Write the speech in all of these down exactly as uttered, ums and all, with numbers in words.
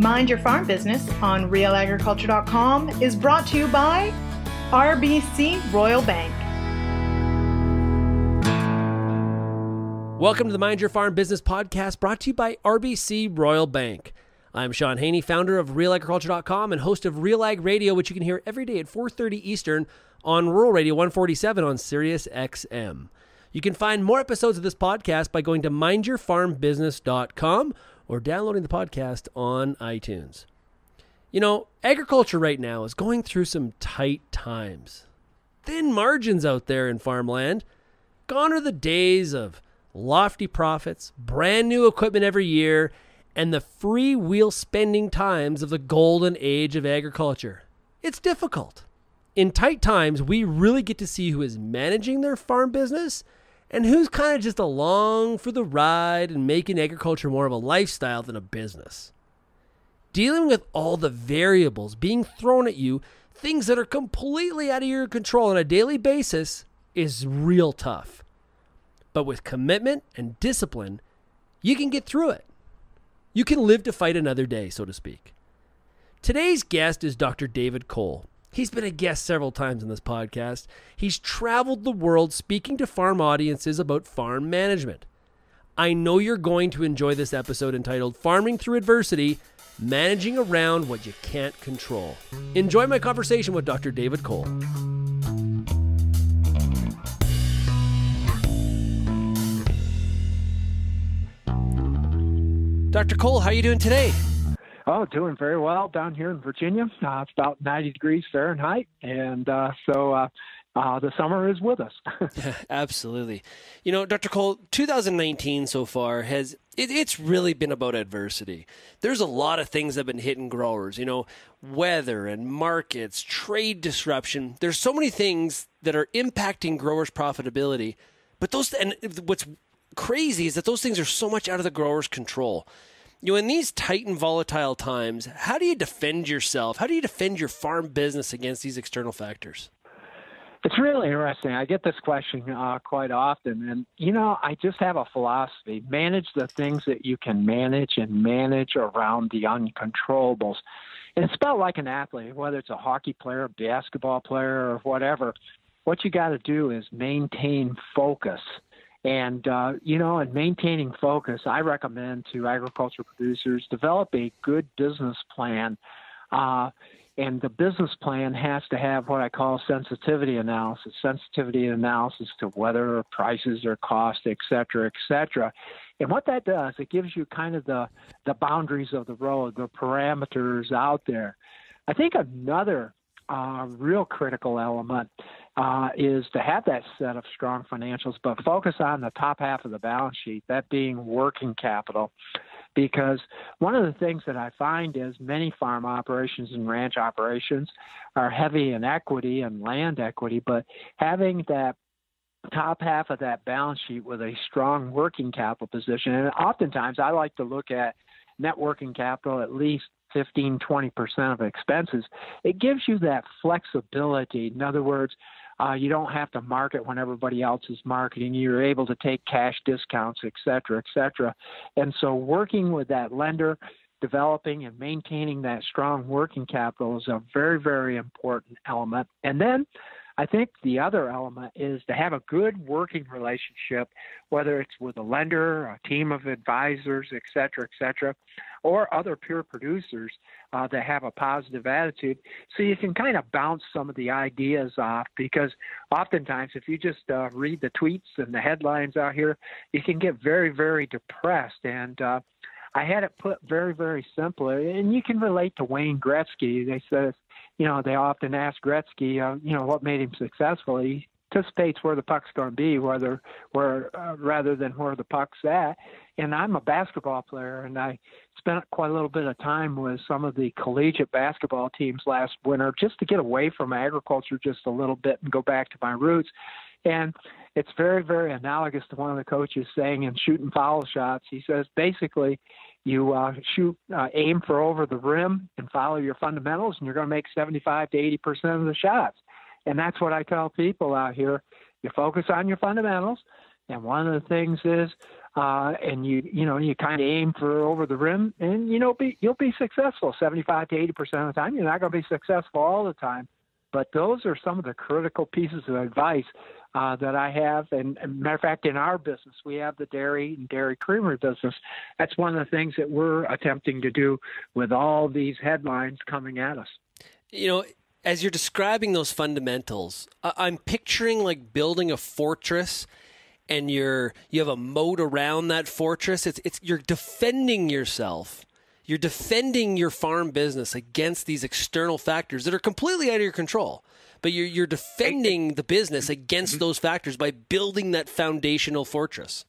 Mind Your Farm Business on real agriculture dot com is brought to you by R B C Royal Bank. Welcome to the Mind Your Farm Business podcast brought to you by R B C Royal Bank. I'm Sean Haney, founder of real agriculture dot com and host of Real Ag Radio, which you can hear every day at four thirty Eastern on Rural Radio one forty-seven on Sirius X M. You can find more episodes of this podcast by going to mind your farm business dot com or downloading the podcast on iTunes. You know, agriculture right now is going through some tight times. Thin margins out there in farmland. Gone are the days of lofty profits, brand new equipment every year, and the freewheel spending times of the golden age of agriculture. It's difficult. In tight times, we really get to see who is managing their farm business and who's kind of just along for the ride and making agriculture more of a lifestyle than a business. Dealing with all the variables being thrown at you, things that are completely out of your control on a daily basis, is real tough. But with commitment and discipline, you can get through it. You can live to fight another day, so to speak. Today's guest is Doctor David Cole. He's been a guest several times in this podcast. He's traveled the world speaking to farm audiences about farm management. I know you're going to enjoy this episode entitled Farming Through Adversity, Managing Around What You Can't Control. Enjoy my conversation with Doctor David Cole. Doctor Cole, how are you doing today? Oh, doing very well down here in Virginia. Uh, it's about ninety degrees Fahrenheit, and uh, so uh, uh, the summer is with us. Absolutely. You know, Doctor Cole, two thousand nineteen so far has it, it's really been about adversity. There's a lot of things that have been hitting growers. You know, weather and markets, trade disruption. There's so many things that are impacting growers' profitability. But those and what's crazy is that those things are so much out of the grower's control. You know, in these tight and volatile times, how do you defend yourself? How do you defend your farm business against these external factors? It's really interesting. I get this question uh, quite often. And, you know, I just have a philosophy. Manage the things that you can manage and manage around the uncontrollables. And it's about like an athlete, whether it's a hockey player, basketball player, or whatever. What you got to do is maintain focus. And, uh, you know, in maintaining focus, I recommend to agriculture producers develop a good business plan. Uh, and the business plan has to have what I call sensitivity analysis, sensitivity analysis to weather, prices, or cost, et cetera, et cetera. And what that does, it gives you kind of the, the boundaries of the road, the parameters out there. I think another uh, real critical element Uh, is to have that set of strong financials, but focus on the top half of the balance sheet, that being working capital. Because one of the things that I find is many farm operations and ranch operations are heavy in equity and land equity, but having that top half of that balance sheet with a strong working capital position, and oftentimes I like to look at net working capital at least fifteen, twenty percent of expenses. It gives you that flexibility. In other words, Uh, you don't have to market when everybody else is marketing. You're able to take cash discounts, et cetera, et cetera. And so working with that lender, developing and maintaining that strong working capital is a very, very important element. And then I think the other element is to have a good working relationship, whether it's with a lender, a team of advisors, et cetera, et cetera, or other peer producers uh, that have a positive attitude. So you can kind of bounce some of the ideas off, because oftentimes if you just uh, read the tweets and the headlines out here, you can get very, very depressed. And uh, I had it put very, very simply, and you can relate to Wayne Gretzky. They said, you know, they often ask Gretzky, uh, you know, what made him successful. He anticipates where the puck's going to be, whether where uh, rather than where the puck's at. And I'm a basketball player, and I spent quite a little bit of time with some of the collegiate basketball teams last winter just to get away from agriculture just a little bit and go back to my roots. And it's very, very analogous to one of the coaches saying in shooting foul shots. He says, basically, you uh, shoot, uh, aim for over the rim and follow your fundamentals, and you're going to make seventy-five to eighty percent of the shots. And that's what I tell people out here. You focus on your fundamentals. And one of the things is, uh, and you you know you kind of aim for over the rim, and you know be, you'll be successful seventy-five to eighty percent of the time. You're not going to be successful all the time, but those are some of the critical pieces of advice uh, that I have. And, and matter of fact, in our business, we have the dairy and dairy creamery business. That's one of the things that we're attempting to do with all these headlines coming at us. You know, as you're describing those fundamentals, I'm picturing like building a fortress, and you're you have a moat around that fortress. It's it's you're defending yourself. You're defending your farm business against these external factors that are completely out of your control. But you're you're defending the business against those factors by building that foundational fortress.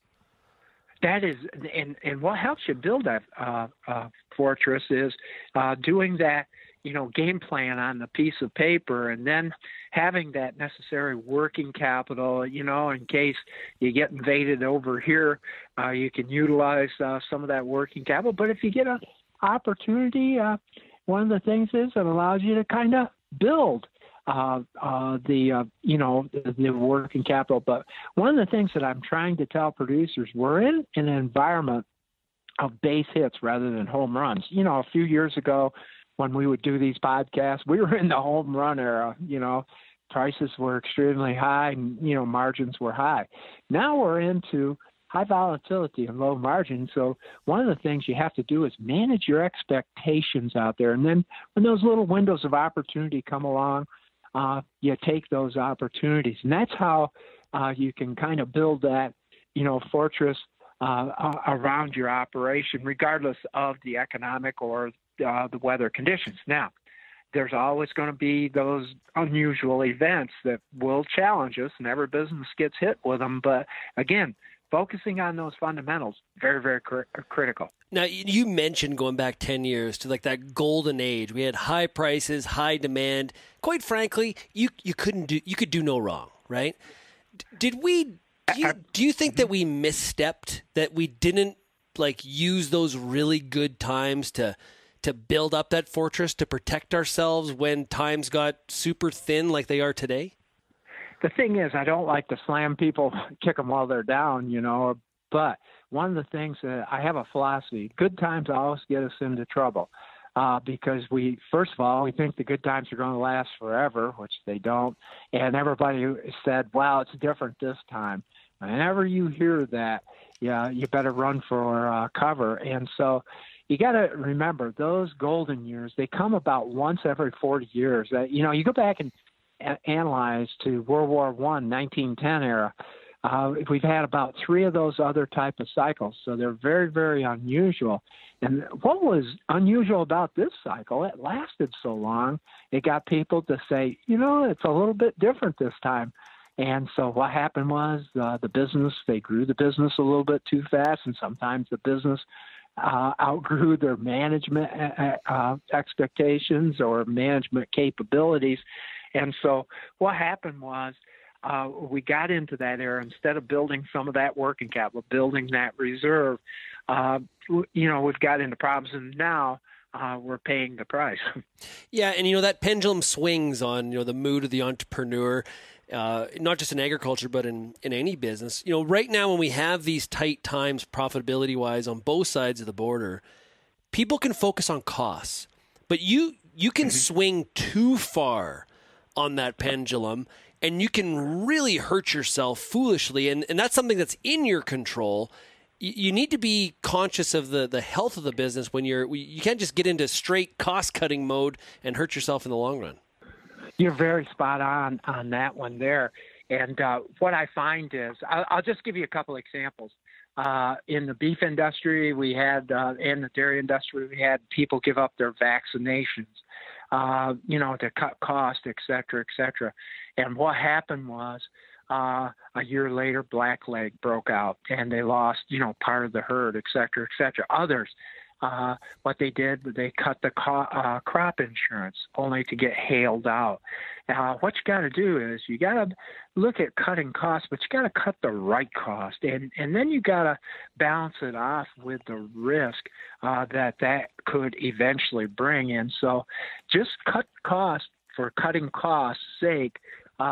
That is, and and what helps you build that uh, uh, fortress is uh, doing that, you know, game plan on the piece of paper, and then having that necessary working capital, you know, in case you get invaded over here, uh, you can utilize uh, some of that working capital. But if you get an opportunity, uh, one of the things is it allows you to kind of build uh, uh, the, uh, you know, the, the working capital. But one of the things that I'm trying to tell producers, we're in an environment of base hits rather than home runs. You know, a few years ago, when we would do these podcasts, we were in the home run era. You know, prices were extremely high and, you know, margins were high. Now we're into high volatility and low margin. So one of the things you have to do is manage your expectations out there. And then when those little windows of opportunity come along, uh, you take those opportunities. And that's how uh, you can kind of build that, you know, fortress uh, around your operation, regardless of the economic or Uh, the weather conditions. Now, there's always going to be those unusual events that will challenge us, and every business gets hit with them. But again, focusing on those fundamentals, very, very cr- critical. Now, you mentioned going back ten years to like that golden age. We had high prices, high demand. Quite frankly, you you couldn't do you could do no wrong, right? D- did we? Do you, do you think that we misstepped? That we didn't like use those really good times to to build up that fortress, to protect ourselves when times got super thin like they are today? The thing is, I don't like to slam people, kick them while they're down, you know, but one of the things that I have a philosophy, good times always get us into trouble uh, because we, first of all, we think the good times are going to last forever, which they don't. And everybody said, wow, it's different this time. Whenever you hear that, yeah, you better run for uh, cover. And so you got to remember those golden years, they come about once every forty years. Uh, you know, you go back and a- analyze to World War One, nineteen ten era. Uh, we've had about three of those other type of cycles. So they're very, very unusual. And what was unusual about this cycle, it lasted so long, it got people to say, you know, it's a little bit different this time. And so what happened was uh, the business, they grew the business a little bit too fast, and sometimes the business Uh, outgrew their management uh, expectations or management capabilities. And so what happened was uh, we got into that era, instead of building some of that working capital, building that reserve, uh, you know, we've got into problems, and now uh, we're paying the price. Yeah, and, you know, that pendulum swings on, you know, the mood of the entrepreneur. Uh, not just in agriculture, but in, in any business. You know, right now when we have these tight times profitability-wise on both sides of the border, people can focus on costs. But you you can mm-hmm. swing too far on that pendulum, and you can really hurt yourself foolishly. And, and that's something that's in your control. You, you need to be conscious of the, the health of the business when you're – you can't just get into straight cost-cutting mode and hurt yourself in the long run. You're very spot on on that one there. And uh, what I find is, I'll, I'll just give you a couple examples. Uh, in the beef industry, we had, uh, in the dairy industry, we had people give up their vaccinations, uh, you know, to cut costs, et cetera, et cetera. And what happened was, uh, a year later, blackleg broke out, and they lost, you know, part of the herd, et cetera, et cetera. Others, Uh, what they did, they cut the co- uh, crop insurance only to get hailed out. Uh, what you got to do is you got to look at cutting costs, but you got to cut the right cost, and and then you got to balance it off with the risk uh, that that could eventually bring in. So just cut costs for cutting costs' sake. Uh,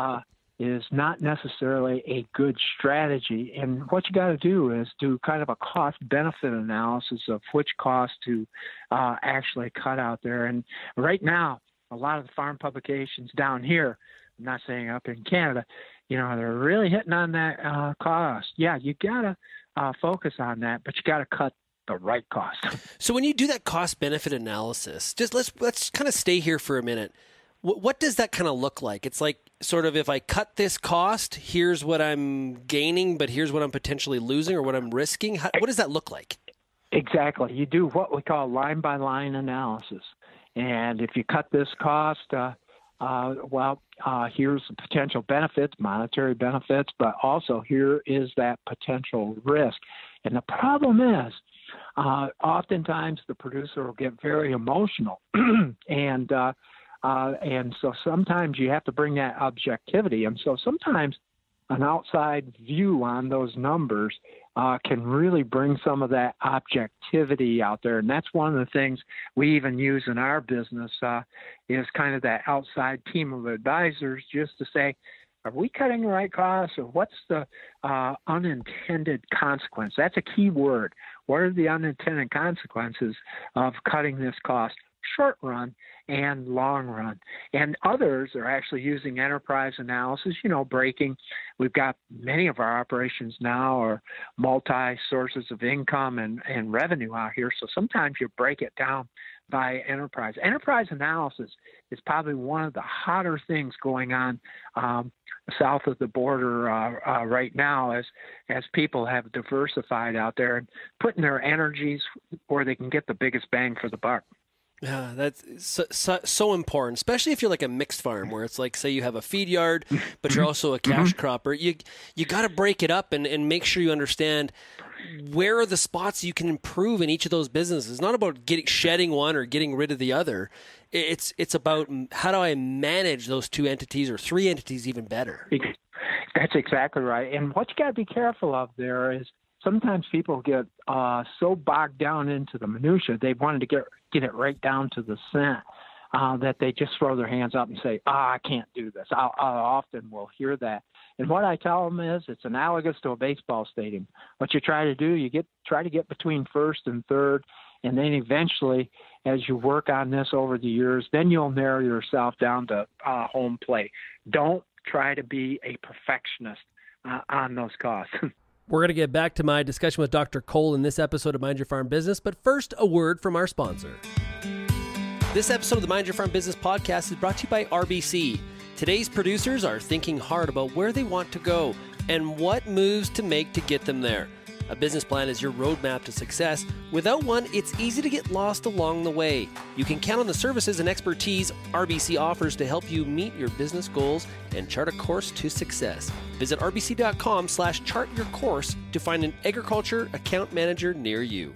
is not necessarily a good strategy. And what you got to do is do kind of a cost-benefit analysis of which cost to uh, actually cut out there. And right now, a lot of the farm publications down here, I'm not saying up in Canada, you know, they're really hitting on that uh, cost. Yeah, you got to uh, focus on that, but you got to cut the right cost. So when you do that cost-benefit analysis, just let's let's kind of stay here for a minute. What does that kind of look like? It's like sort of if I cut this cost, here's what I'm gaining, but here's what I'm potentially losing or what I'm risking. How, what does that look like? Exactly. You do what we call line-by-line analysis. And if you cut this cost, uh, uh, well, uh, here's the potential benefits, monetary benefits, but also here is that potential risk. And the problem is, uh, oftentimes the producer will get very emotional and uh, Uh, and so sometimes you have to bring that objectivity. And so sometimes an outside view on those numbers uh, can really bring some of that objectivity out there. And that's one of the things we even use in our business uh, is kind of that outside team of advisors just to say, are we cutting the right costs, or what's the uh, unintended consequence? That's a key word. What are the unintended consequences of cutting this cost? Short run and long run. And others are actually using enterprise analysis, you know, breaking. We've got many of our operations now are multi sources of income and, and revenue out here. So sometimes you break it down by enterprise. Enterprise analysis is probably one of the hotter things going on um, south of the border uh, uh, right now as as people have diversified out there and putting their energies where they can get the biggest bang for the buck. Yeah, that's so, so, so important, especially if you're like a mixed farm where it's like, say you have a feed yard, but you're also a cash cropper. You you got to break it up and, and make sure you understand where are the spots you can improve in each of those businesses. It's not about getting shedding one or getting rid of the other. It's it's about how do I manage those two entities or three entities even better. That's exactly right. And what you got to be careful of there is sometimes people get uh, so bogged down into the minutia, they wanted to get get it right down to the cent, uh, that they just throw their hands up and say, ah, oh, I can't do this. I often will hear that. And what I tell them is it's analogous to a baseball stadium. What you try to do, you get try to get between first and third, and then eventually, as you work on this over the years, then you'll narrow yourself down to uh, home plate. Don't try to be a perfectionist uh, on those costs. We're going to get back to my discussion with Doctor Cole in this episode of Mind Your Farm Business, but first, a word from our sponsor. This episode of the Mind Your Farm Business podcast is brought to you by R B C. Today's producers are thinking hard about where they want to go and what moves to make to get them there. A business plan is your roadmap to success. Without one, it's easy to get lost along the way. You can count on the services and expertise R B C offers to help you meet your business goals and chart a course to success. Visit rbc.com slash chart your course to find an agriculture account manager near you.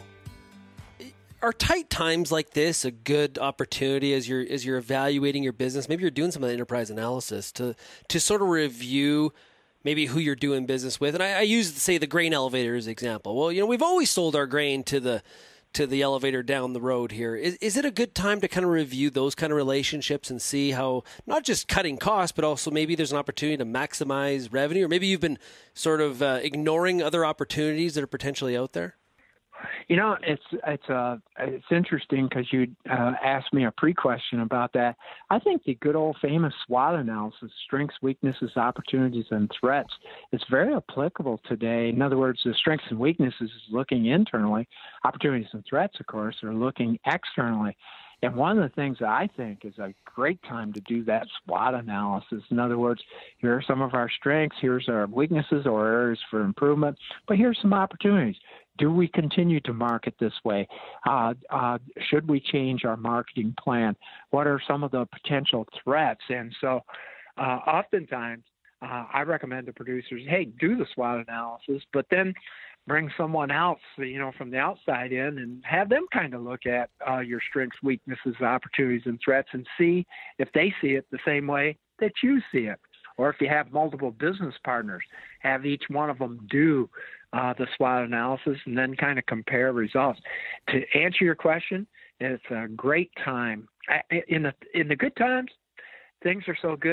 Are tight times like this a good opportunity as you're as you're evaluating your business? Maybe you're doing some of the enterprise analysis to to sort of review maybe who you're doing business with. And I, I use, say, the grain elevator as an example. Well, you know, we've always sold our grain to the to the elevator down the road here. Is, is it a good time to kind of review those kind of relationships and see how not just cutting costs, but also maybe there's an opportunity to maximize revenue? Or maybe you've been sort of uh, ignoring other opportunities that are potentially out there? You know, it's it's uh it's interesting because you uh, asked me a pre-question about that. I think the good old famous SWOT analysis, strengths, weaknesses, opportunities, and threats, is very applicable today. In other words, the strengths and weaknesses is looking internally. Opportunities and threats, of course, are looking externally. And one of the things that I think is a great time to do that SWOT analysis. In other words, here are some of our strengths, here's our weaknesses or areas for improvement, but here's some opportunities. Do we continue to market this way? Uh, uh, should we change our marketing plan? What are some of the potential threats? And so uh, oftentimes uh, I recommend to producers, hey, do the SWOT analysis, but then bring someone else, you know, from the outside in and have them kind of look at uh, your strengths, weaknesses, opportunities, and threats and see if they see it the same way that you see it. Or if you have multiple business partners, have each one of them do uh, the SWOT analysis and then kind of compare results. To answer your question, it's a great time. In the in the good times, things are so good,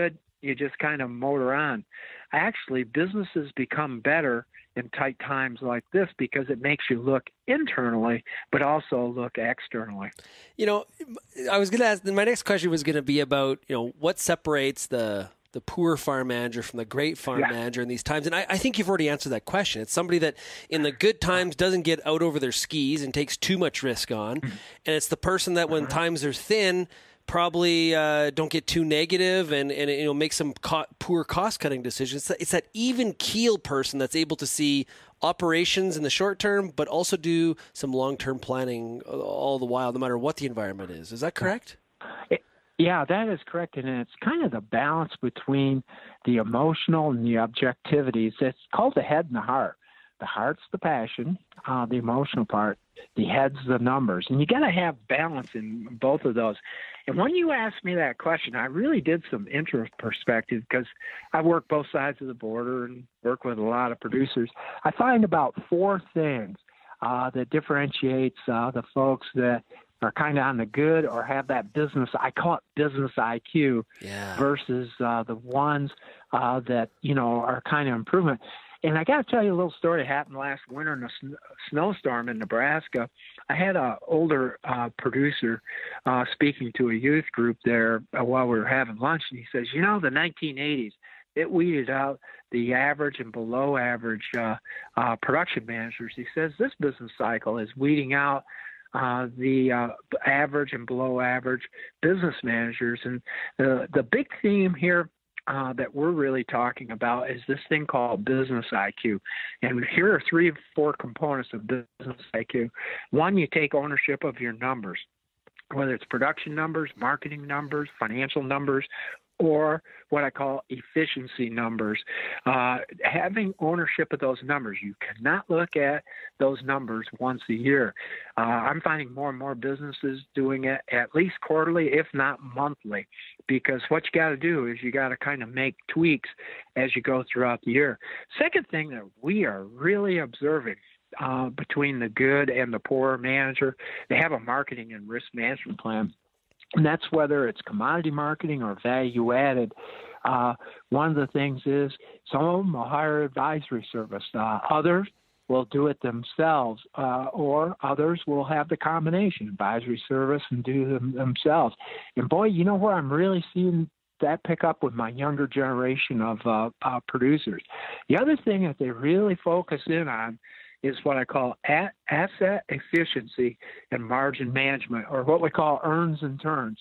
you just kind of motor on. Actually, businesses become better in tight times like this because it makes you look internally, but also look externally. You know, I was going to ask, my next question was going to be about, you know, what separates the the poor farm manager from the great farm yeah. manager in these times. And I, I think you've already answered that question. It's somebody that in the good times doesn't get out over their skis and takes too much risk on. Mm-hmm. And it's the person that when uh-huh. times are thin, probably uh, don't get too negative and, and you know, make some co- poor cost-cutting decisions. It's that even keel person that's able to see operations in the short term, but also do some long-term planning all the while, no matter what the environment is. Is that correct? It- Yeah, that is correct. And it's kind of the balance between the emotional and the objectivities. It's called the head and the heart. The heart's the passion, uh, the emotional part. The head's the numbers. And you got to have balance in both of those. And when you asked me that question, I really did some interest perspective because I work both sides of the border and work with a lot of producers. I find about four things uh, that differentiates uh, the folks that are kind of on the good or have that business, I call it business I Q, yeah. versus uh, the ones uh, that, you know, are kind of improvement. And I got to tell you a little story that happened last winter in a sn- snowstorm in Nebraska. I had an older uh, producer uh, speaking to a youth group there uh, while we were having lunch, and he says, you know, the nineteen eighties, it weeded out the average and below average uh, uh, production managers. He says this business cycle is weeding out Uh, the uh, average and below average business managers. And the, the big theme here uh, that we're really talking about is this thing called business I Q. And here are three or four components of business I Q. One, you take ownership of your numbers, whether it's production numbers, marketing numbers, financial numbers, or what I call efficiency numbers. Uh, having ownership of those numbers, you cannot look at those numbers once a year. Uh, I'm finding more and more businesses doing it at least quarterly, if not monthly, because what you got to do is you got to kind of make tweaks as you go throughout the year. Second thing that we are really observing uh, between the good and the poor manager, they have a marketing and risk management plan. And that's whether it's commodity marketing or value added. Uh, one of the things is some of them will hire advisory service. Uh, others will do it themselves, uh, or others will have the combination, advisory service and do them themselves. And boy, you know where I'm really seeing that pick up with my younger generation of uh, uh, producers. The other thing that they really focus in on is what I call at asset efficiency and margin management, or what we call earns and turns.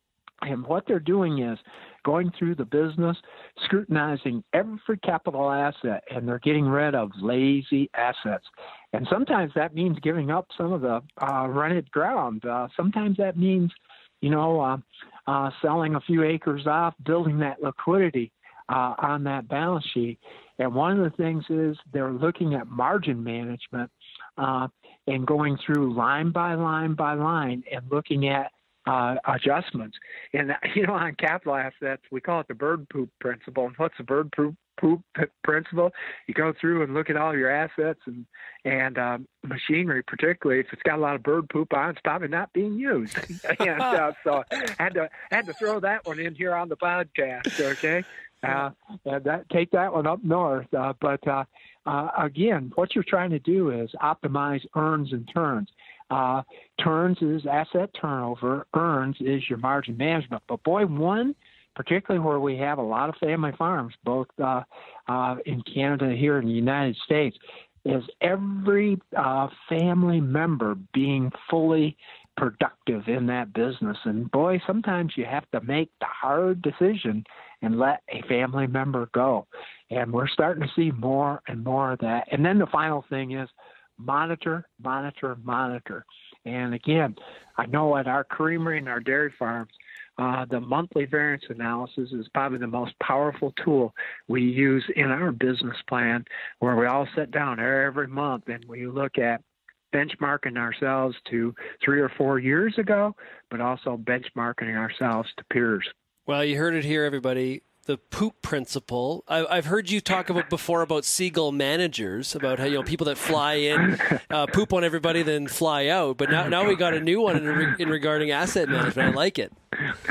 And what they're doing is going through the business, scrutinizing every capital asset, and they're getting rid of lazy assets. And sometimes that means giving up some of the uh, rented ground. Uh, sometimes that means, you know, uh, uh, selling a few acres off, building that liquidity uh, on that balance sheet. And one of the things is they're looking at margin management uh, and going through line by line by line and looking at uh, adjustments. And, you know, on capital assets, we call it the bird poop principle. And what's the bird poop, poop principle? You go through and look at all your assets and, and um, machinery, particularly if it's got a lot of bird poop on, it's probably not being used. and uh, so I had to, had to throw that one in here on the podcast, okay? Uh, and that, take that one up north. Uh, but uh, uh, again, what you're trying to do is optimize earns and turns. Uh, turns is asset turnover. Earns is your margin management. But boy, one, particularly where we have a lot of family farms, both uh, uh, in Canada, here in the United States, is every uh, family member being fully productive in that business. And boy, sometimes you have to make the hard decision and let a family member go. And we're starting to see more and more of that. And then the final thing is monitor, monitor, monitor. And again, I know at our creamery and our dairy farms, uh, the monthly variance analysis is probably the most powerful tool we use in our business plan, where we all sit down every month and we look at benchmarking ourselves to three or four years ago, but also benchmarking ourselves to peers. Well, you heard it here, everybody. The poop principle. I, I've heard you talk about before about seagull managers, about how, you know, people that fly in, uh, poop on everybody, then fly out. But now, now we got a new one in, in regarding asset management. I like it.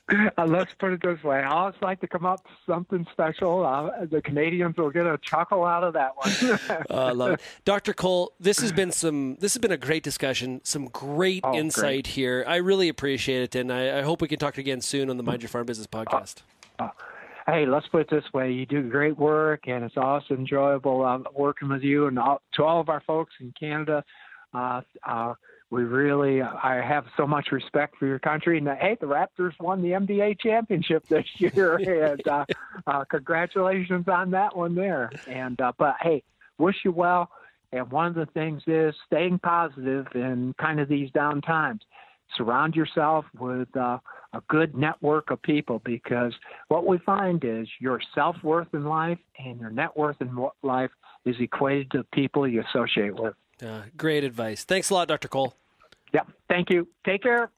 Uh, let's put it this way. I always like to come up with something special. Uh, the Canadians will get a chuckle out of that one. uh, I love it. Doctor Cole, this has been some. This has been a great discussion. Some great oh, insight great. here. I really appreciate it, and I, I hope we can talk again soon on the Mind Your Farm Business podcast. Uh, uh, hey, let's put it this way. You do great work, and it's also enjoyable uh, working with you. And all, to all of our folks in Canada, uh, uh, we really, I have so much respect for your country. And uh, hey, the Raptors won the N B A championship this year, and uh, uh, congratulations on that one there. And uh, but hey, wish you well. And one of the things is staying positive in kind of these down times. Surround yourself with uh, a good network of people, because what we find is your self-worth in life and your net worth in life is equated to the people you associate with. Uh, great advice. Thanks a lot, Doctor Cole. Yeah, thank you. Take care.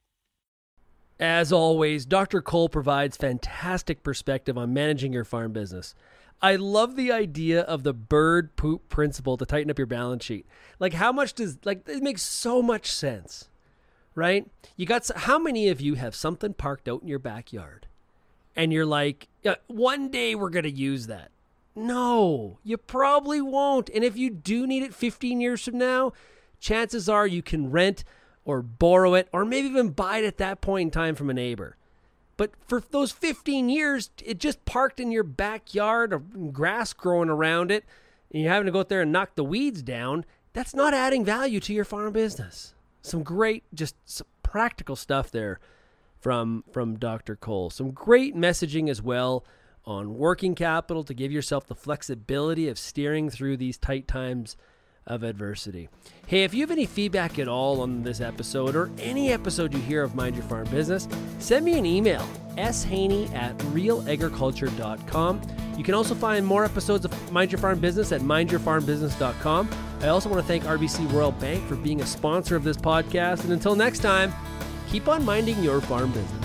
As always, Doctor Cole provides fantastic perspective on managing your farm business. I love the idea of the bird poop principle to tighten up your balance sheet. Like, how much does, like, it makes so much sense, right? You got, how many of you have something parked out in your backyard and you're like, yeah, one day we're going to use that? No, you probably won't. And if you do need it fifteen years from now, chances are you can rent or borrow it or maybe even buy it at that point in time from a neighbor. But for those fifteen years, it just parked in your backyard or grass growing around it, and you're having to go out there and knock the weeds down. That's not adding value to your farm business. Some great, just some practical stuff there from, from Doctor Cole. Some great messaging as well on working capital to give yourself the flexibility of steering through these tight times of adversity. Hey, if you have any feedback at all on this episode or any episode you hear of Mind Your Farm Business, send me an email, s haney at real agriculture dot com. You can also find more episodes of Mind Your Farm Business at mind your farm business dot com. I also want to thank R B C Royal Bank for being a sponsor of this podcast. And until next time, keep on minding your farm business.